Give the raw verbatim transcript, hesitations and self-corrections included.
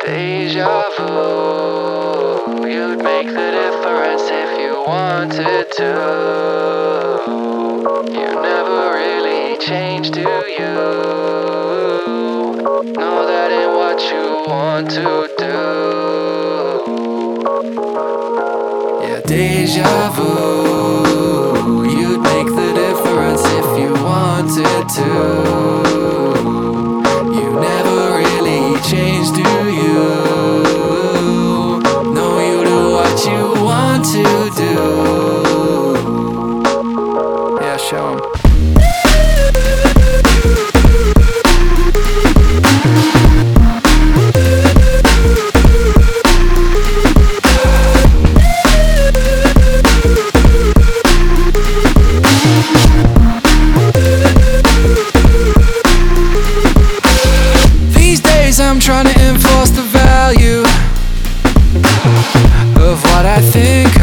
Deja vu, you'd make the difference if you wanted to. You never really change, do you? Know that ain't what you want to do. Yeah, deja vu, you'd make the difference if you wanted to. You never really change, do you? No, you do what you want to do. Yeah, show 'em. I'm trying to enforce the value of what I think